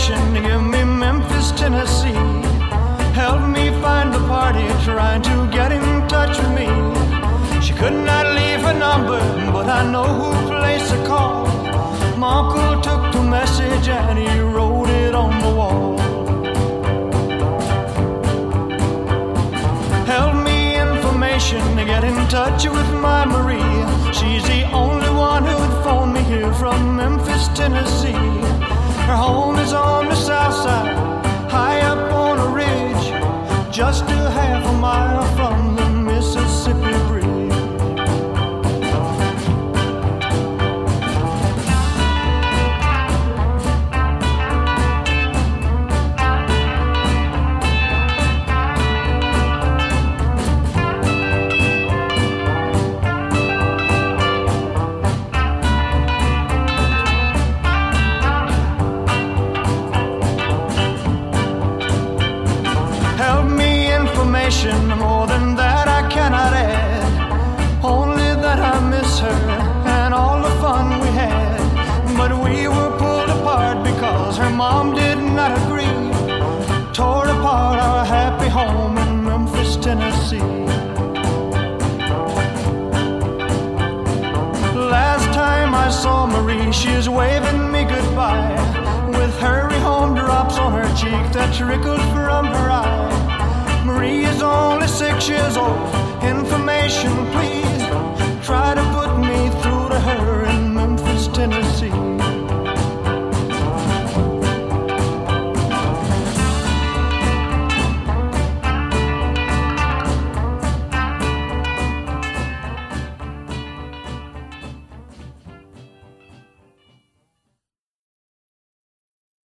information to give me Memphis, Tennessee. Helped me find the party trying to get in touch with me. She could not leave her number, but I know who placed the call. My uncle took the message and he wrote it on the wall. Help me information to get in touch with my Marie. She's the only one who'd phone me here from Memphis, Tennessee. Her home is on the south side, high up on a ridge, just a half a mile from the Mississippi Bridge. More than that I cannot add, only that I miss her and all the fun we had. But we were pulled apart because her mom did not agree, tore apart our happy home in Memphis, Tennessee. Last time I saw Marie, she was waving me goodbye, with hurry home drops on her cheek that trickled from her eye. Marie is only 6 years old. Information, please. Try to put me through to her in Memphis, Tennessee.